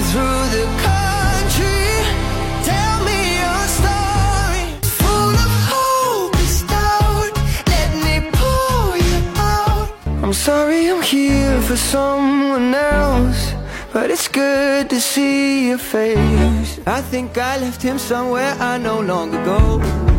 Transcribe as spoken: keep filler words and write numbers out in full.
through the country. Tell me your story. Full of hope and doubt. Let me pull you out. I'm sorry I'm here for someone else, but it's good to see your face. I think I left him somewhere I no longer go.